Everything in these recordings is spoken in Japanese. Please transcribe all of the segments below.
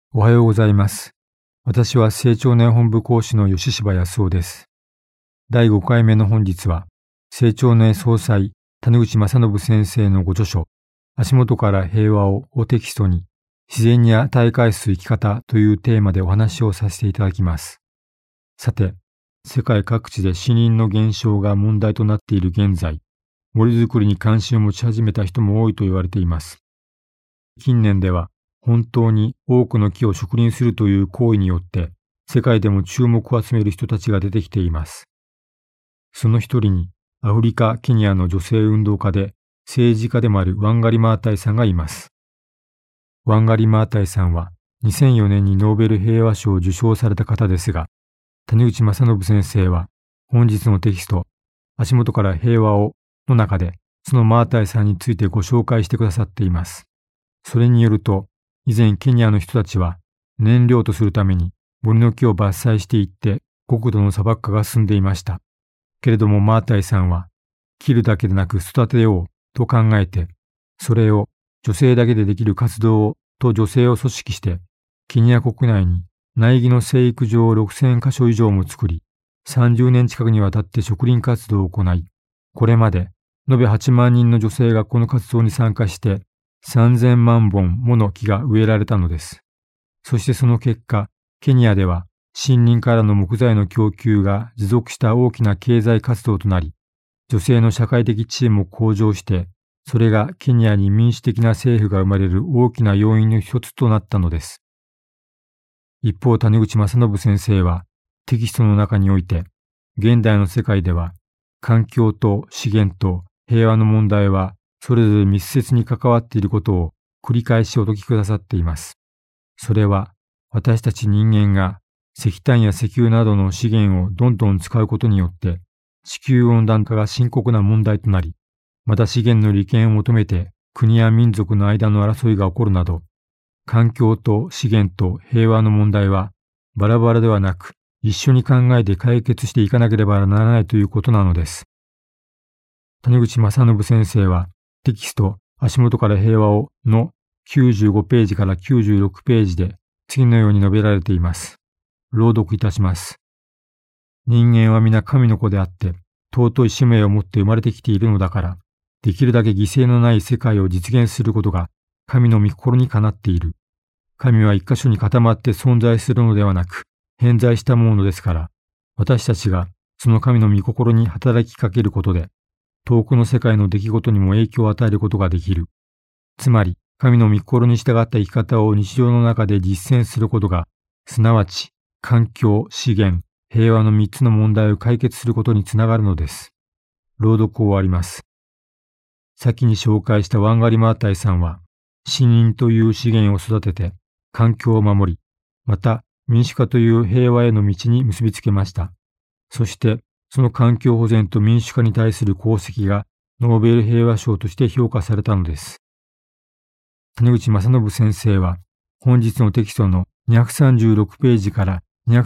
おはようございます。私は成長年本部講師の吉柴康夫です。第5回目の本日は、成長年総裁谷口正信先生のご著書、足元から平和をテキストに、自然に与え返す生き方というテーマでお話をさせていただきます。さて、世界各地で死人の減少が問題となっている現在、森づくりに関心を持ち始めた人も多いと言われています。近年では、本当に多くの木を植林するという行為によって、世界でも注目を集める人たちが出てきています。その一人に、アフリカ・ケニアの女性運動家で、政治家でもあるワンガリ・マータイさんがいます。ワンガリ・マータイさんは、2004年にノーベル平和賞を受賞された方ですが、谷口正信先生は、本日のテキスト、足元から平和をの中で、そのマータイさんについてご紹介してくださっています。それによると、以前ケニアの人たちは燃料とするために森の木を伐採していって国土の砂漠化が進んでいました。けれどもマータイさんは切るだけでなく育てようと考えて、それを女性だけでできる活動をと女性を組織してケニア国内に苗木の生育場を6000カ所以上も作り、30年近くにわたって植林活動を行い、これまで延べ8万人の女性がこの活動に参加して3000万本もの木が植えられたのです。そしてその結果、ケニアでは森林からの木材の供給が持続した大きな経済活動となり、女性の社会的地位も向上して、それがケニアに民主的な政府が生まれる大きな要因の一つとなったのです。一方、谷口正信先生はテキストの中において、現代の世界では環境と資源と平和の問題はそれぞれ密接に関わっていることを繰り返しお説きくださっています。それは私たち人間が石炭や石油などの資源をどんどん使うことによって地球温暖化が深刻な問題となり、また資源の利権を求めて国や民族の間の争いが起こるなど、環境と資源と平和の問題はバラバラではなく一緒に考えて解決していかなければならないということなのです。谷口正信先生はテキスト足元から平和をの95ページから96ページで次のように述べられています。朗読いたします。人間は皆神の子であって尊い使命を持って生まれてきているのだから、できるだけ犠牲のない世界を実現することが神の御心にかなっている。神は一箇所に固まって存在するのではなく偏在したものですから、私たちがその神の御心に働きかけることで、遠くの世界の出来事にも影響を与えることができる。つまり、神の御心に従った生き方を日常の中で実践することが、すなわち、環境、資源、平和の3つの問題を解決することにつながるのです。朗読を終わります。先に紹介したワンガリ・マータイさんは、森林という資源を育てて、環境を守り、また民主化という平和への道に結びつけました。そして、その環境保全と民主化に対する功績がノーベル平和賞として評価されたのです。谷口正信先生は本日のテキストの236ページから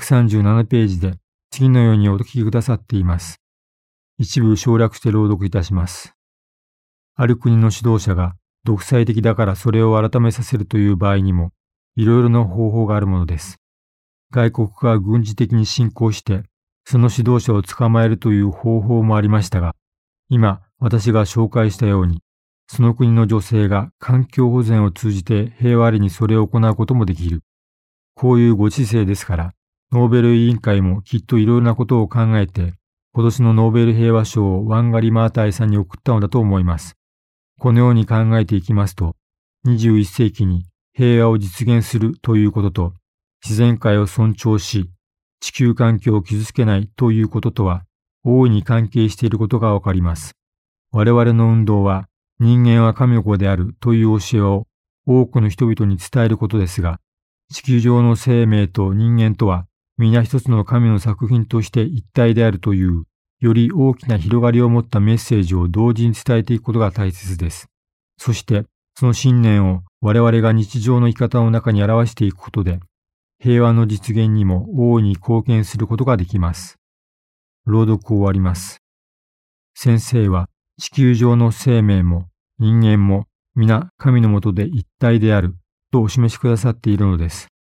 237ページで次のようにお聞きくださっています。一部省略して朗読いたします。ある国の指導者が独裁的だからそれを改めさせるという場合にもいろいろな方法があるものです。外国が軍事的に侵攻してその指導者を捕まえるという方法もありましたが、今私が紹介したように、その国の女性が環境保全を通じて平和裏にそれを行うこともできる。こういうご時世ですから、ノーベル委員会もきっといろいろなことを考えて、今年のノーベル平和賞をワンガリ・マータイさんに送ったのだと思います。このように考えていきますと、21世紀に平和を実現するということと、自然界を尊重し、地球環境を傷つけないということとは大いに関係していることがわかります。我々の運動は人間は神の子であるという教えを多くの人々に伝えることですが、地球上の生命と人間とは皆一つの神の作品として一体であるというより大きな広がりを持ったメッセージを同時に伝えていくことが大切です。そしてその信念を我々が日常の生き方の中に表していくことで、平和の実現にも大いに貢献することができます。朗読を終わります。先生は地球上の生命も人間も皆神の下で一体であるとお示しくださっているのです。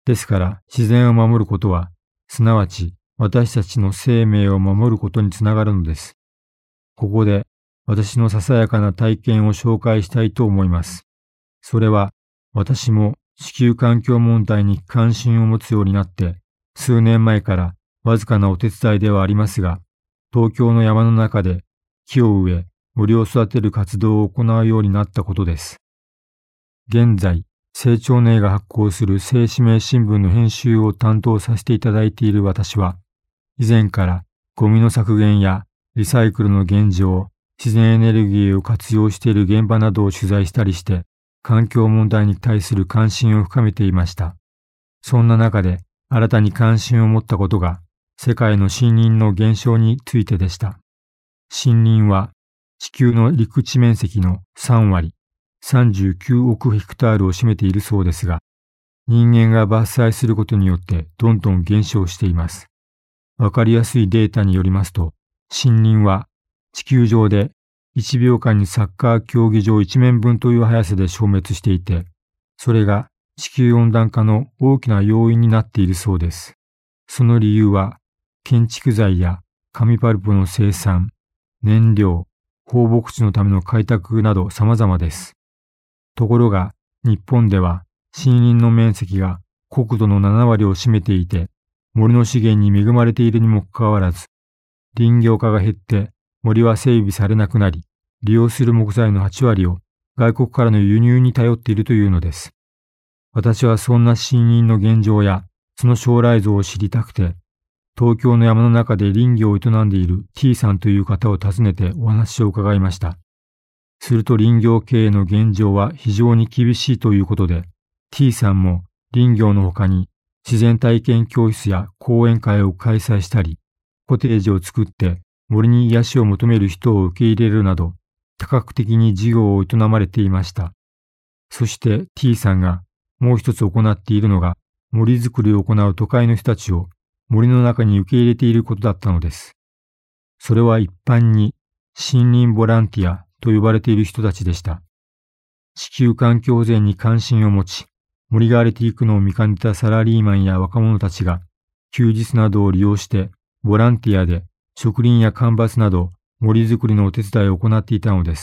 ですから自然を守ることは、すなわち私たちの生命を守ることにつながるのです。ここで私のささやかな体験を紹介したいと思います。それは私も地球環境問題に関心を持つようになって数年前からわずかなお手伝いではありますが、東京の山の中で木を植え森を育てる活動を行うようになったことです。現在、青少年が発行する青使命新聞の編集を担当させていただいている私は、以前からゴミの削減やリサイクルの現状、自然エネルギーを活用している現場などを取材したりして、環境問題に対する関心を深めていました。そんな中で新たに関心を持ったことが、世界の森林の減少についてでした。森林は地球の陸地面積の3割、39億ヘクタールを占めているそうですが、人間が伐採することによってどんどん減少しています。わかりやすいデータによりますと、森林は地球上で1秒間にサッカー競技場1面分という速さで消滅していて、それが地球温暖化の大きな要因になっているそうです。その理由は、建築材や紙パルプの生産、燃料、放牧地のための開拓など様々です。ところが、日本では森林の面積が国土の7割を占めていて、森の資源に恵まれているにもかかわらず、林業化が減って森は整備されなくなり、利用する木材の8割を外国からの輸入に頼っているというのです。私はそんな森林の現状やその将来像を知りたくて、東京の山の中で林業を営んでいる T さんという方を訪ねてお話を伺いました。すると林業経営の現状は非常に厳しいということで、T さんも林業の他に自然体験教室や講演会を開催したり、コテージを作って森に癒しを求める人を受け入れるなど、多角的に事業を営まれていました。そして T さんがもう一つ行っているのが、森づくりを行う都会の人たちを森の中に受け入れていることだったのです。それは一般に森林ボランティアと呼ばれている人たちでした。地球環境保全に関心を持ち、森が荒れていくのを見かねたサラリーマンや若者たちが、休日などを利用してボランティアで植林や間伐など森づくりのお手伝いを行っていたのです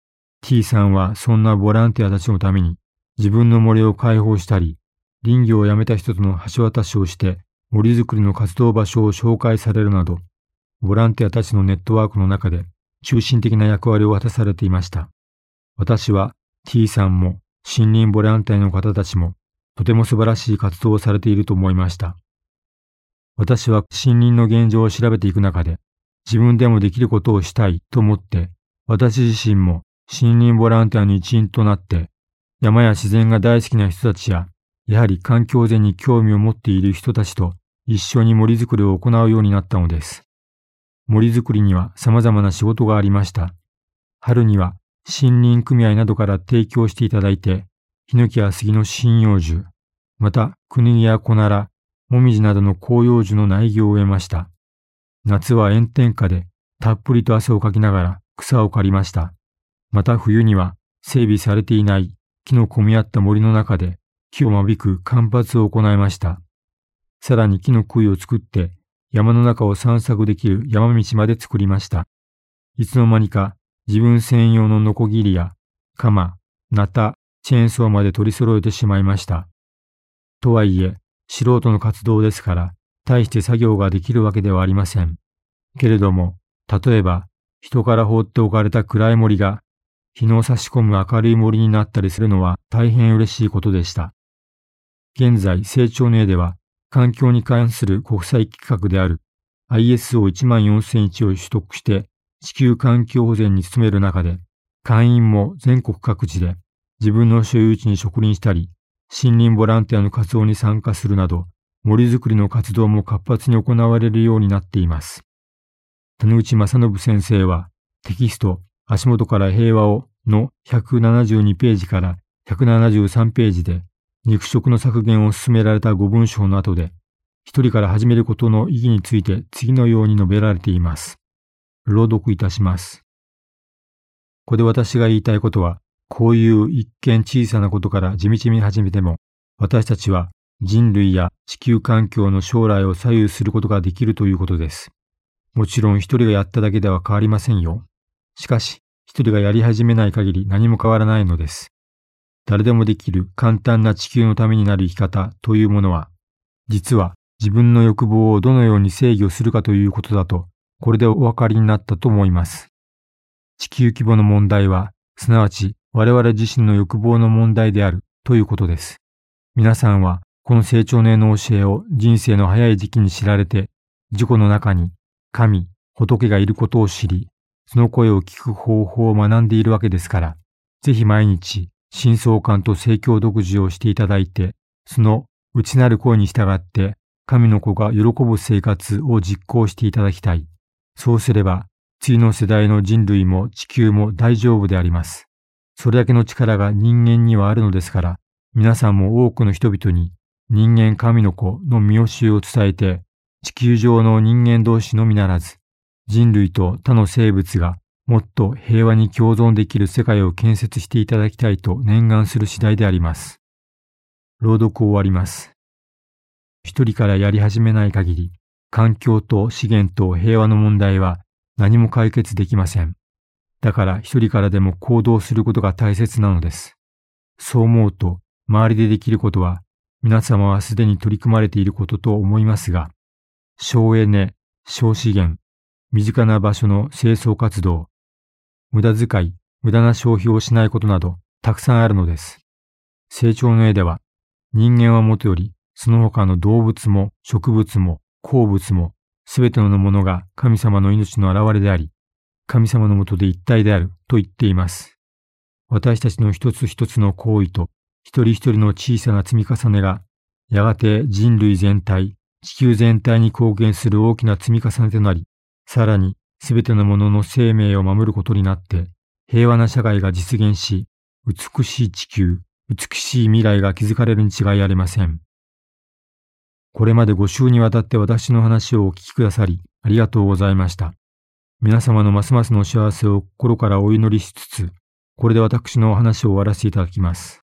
。T さんはそんなボランティアたちのために自分の森を開放したり、林業をやめた人との橋渡しをして森づくりの活動場所を紹介されるなど、ボランティアたちのネットワークの中で中心的な役割を果たされていました。私は T さんも森林ボランティアの方たちもとても素晴らしい活動をされていると思いました。私は森林の現状を調べていく中で、自分でもできることをしたいと思って、私自身も森林ボランティアの一員となって、山や自然が大好きな人たちや、やはり環境保全に興味を持っている人たちと一緒に森づくりを行うようになったのです。森づくりには様々な仕事がありました。春には森林組合などから提供していただいて、ヒノキや杉の針葉樹、またクヌギやコナラ、モミジなどの広葉樹の苗木を植えました。夏は炎天下でたっぷりと汗をかきながら草を刈りました。また冬には整備されていない木の混み合った森の中で木を間引く間伐を行いました。さらに木の杭を作って山の中を散策できる山道まで作りました。いつの間にか自分専用のノコギリや鎌、ナタ、チェーンソーまで取り揃えてしまいました。とはいえ、素人の活動ですから、大して作業ができるわけではありません。けれども、例えば、人から放っておかれた暗い森が、日の差し込む明るい森になったりするのは大変嬉しいことでした。現在、青鳥の絵では、環境に関する国際規格である ISO14001 を取得して、地球環境保全に努める中で、会員も全国各地で自分の所有地に植林したり、森林ボランティアの活動に参加するなど、森づくりの活動も活発に行われるようになっています。谷口正信先生は、テキスト、足元から平和をの172ページから173ページで、肉食の削減を進められた5文章の後で、一人から始めることの意義について次のように述べられています。朗読いたします。ここで私が言いたいことは、こういう一見小さなことから地道に始めても、私たちは人類や地球環境の将来を左右することができるということです。もちろん一人がやっただけでは変わりませんよ。しかし、一人がやり始めない限り何も変わらないのです。誰でもできる簡単な地球のためになる生き方というものは、実は自分の欲望をどのように制御するかということだと、これでお分かりになったと思います。地球規模の問題は、すなわち我々自身の欲望の問題であるということです。皆さんはこの成長の絵の教えを人生の早い時期に知られて、自己の中に神、仏がいることを知り、その声を聞く方法を学んでいるわけですから、ぜひ毎日、深層観と聖教独自をしていただいて、その内なる声に従って、神の子が喜ぶ生活を実行していただきたい。そうすれば、次の世代の人類も地球も大丈夫であります。それだけの力が人間にはあるのですから、皆さんも多くの人々に人間神の子の見教えを伝えて、地球上の人間同士のみならず、人類と他の生物がもっと平和に共存できる世界を建設していただきたいと念願する次第であります。朗読を終わります。一人からやり始めない限り、環境と資源と平和の問題は何も解決できません。だから一人からでも行動することが大切なのです。そう思うと、周りでできることは、皆様はすでに取り組まれていることと思いますが、省エネ、省資源、身近な場所の清掃活動、無駄遣い、無駄な消費をしないことなど、たくさんあるのです。成長の絵では、人間はもとより、その他の動物も植物も鉱物も、すべてのものが神様の命の現れであり、神様のもとで一体であると言っています。私たちの一つ一つの行為と、一人一人の小さな積み重ねが、やがて人類全体、地球全体に貢献する大きな積み重ねとなり、さらにすべてのものの生命を守ることになって、平和な社会が実現し、美しい地球、美しい未来が築かれるに違いありません。これまで5週にわたって私の話をお聞きくださり、ありがとうございました。皆様のますますの幸せを心からお祈りしつつ、これで私のお話を終わらせていただきます。